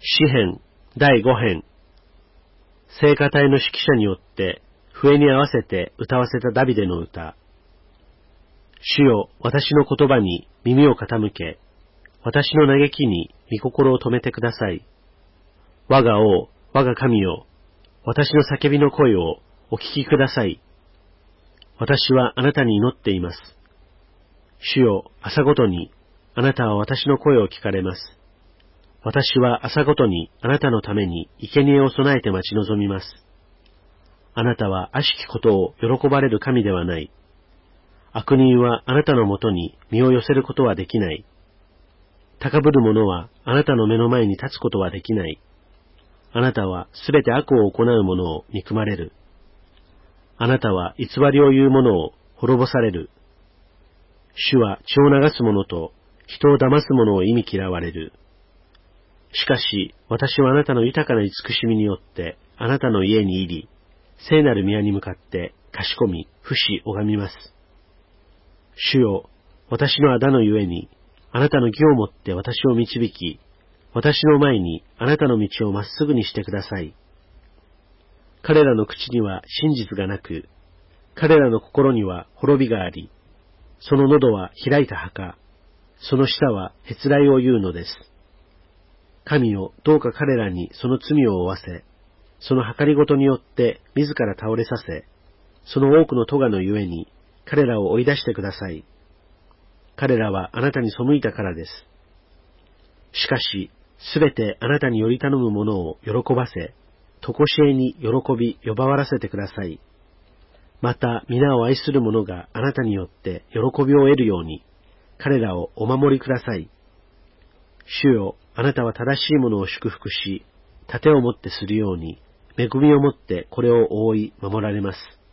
詩編第5編。聖歌隊の指揮者によって笛に合わせて歌わせたダビデの歌。主よ、私の言葉に耳を傾け、私の嘆きに御心を止めてください。我が王、我が神よ、私の叫びの声をお聞きください。私はあなたに祈っています。主よ、朝ごとにあなたは私の声を聞かれます。私は朝ごとにあなたのために生贄を備えて待ち望みます。あなたは悪しきことを喜ばれる神ではない。悪人はあなたのもとに身を寄せることはできない。高ぶる者はあなたの目の前に立つことはできない。あなたはすべて悪を行う者を憎まれる。あなたは偽りを言う者を滅ぼされる。主は血を流す者と人を騙す者を忌み嫌われる。しかし、私はあなたの豊かな慈しみによって、あなたの家に入り、聖なる宮に向かってかしこみ、伏し拝みます。主よ、私の仇のゆえに、あなたの義をもって私を導き、私の前にあなたの道をまっすぐにしてください。彼らの口には真実がなく、彼らの心には滅びがあり、その喉は開いた墓、その舌はへつらいを言うのです。神よ、どうか彼らにその罪を負わせ、その計りごとによって自ら倒れさせ、その多くの咎のゆえに彼らを追い出してください。彼らはあなたに背いたからです。しかし、すべてあなたにより頼む者を喜ばせ、とこしえに喜び呼ばわらせてください。また皆を愛する者があなたによって喜びを得るように、彼らをお守りください。主よ、あなたは正しいものを祝福し、盾をもってするように、恵みをもってこれを覆い守られます。